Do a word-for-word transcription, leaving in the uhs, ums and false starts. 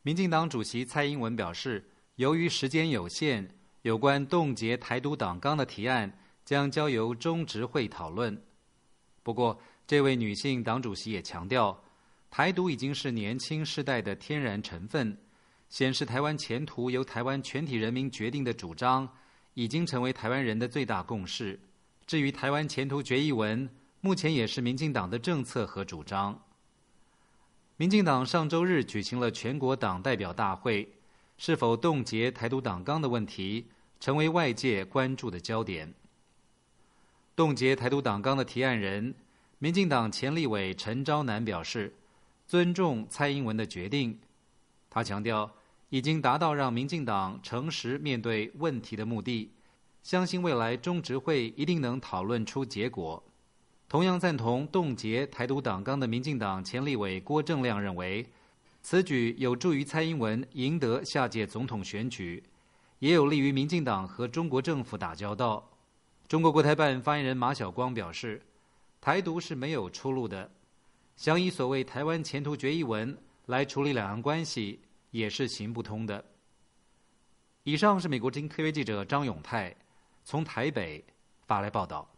民进党主席蔡英文表示，由于时间有限，有关冻结台独党纲的提案将交由中执会讨论。不过，这位女性党主席也强调，台独已经是年轻世代的天然成分，显示台湾前途由台湾全体人民决定的主张，已经成为台湾人的最大共识。至于台湾前途决议文，目前也是民进党的政策和主张。民进党上周日举行了全国党代表大会，是否冻结台独党纲的问题，成为外界关注的焦点。冻结台独党纲的提案人，民进党前立委陈昭南表示，尊重蔡英文的决定。他强调，已经达到让民进党诚实面对问题的目的，相信未来中执会一定能讨论出结果。同样赞同冻结台独党纲的民进党前立委郭正亮认为，此举有助于蔡英文赢得下届总统选举，也有利于民进党和中国政府打交道。中国国台办发言人马晓光表示，台独是没有出路的，想以所谓台湾前途决议文来处理两岸关系也是行不通的。以上是美国之音科约记者张永泰从台北发来报道。